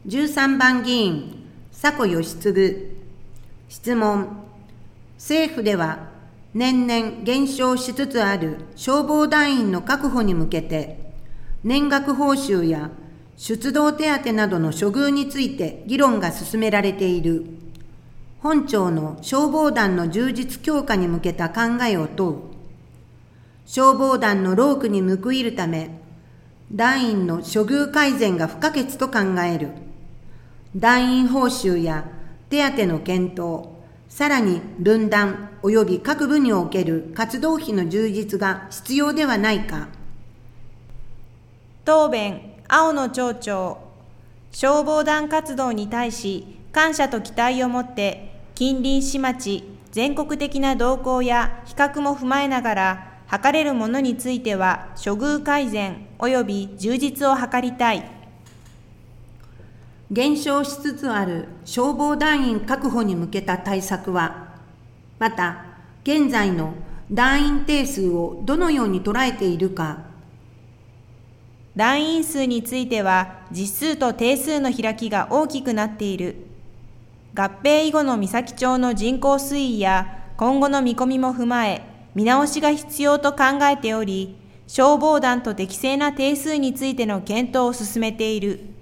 13番議員、迫義嗣。質問。政府では年々減少しつつある消防団員の確保に向けて、年額報酬や出動手当などの処遇について議論が進められている。本庁の消防団の充実強化に向けた考えを問う。消防団の労苦に報いるため、団員の処遇改善が不可欠と考える。団員報酬や手当の検討、さらに分団及び各部における活動費の充実が必要ではないか。 答弁、青野町長。消防団活動に対し感謝と期待を持って近隣市町全国的な動向や比較も踏まえながら図れるものについては処遇改善及び充実を図りたい。 減少しつつある消防団員確保に向けた対策は、また現在の団員定数をどのように捉えているか。 団員数については実数と定数の開きが大きくなっている。合併以後の三崎町の人口推移や今後の見込みも踏まえ見直しが必要と考えており、消防団と適正な定数についての検討を進めている。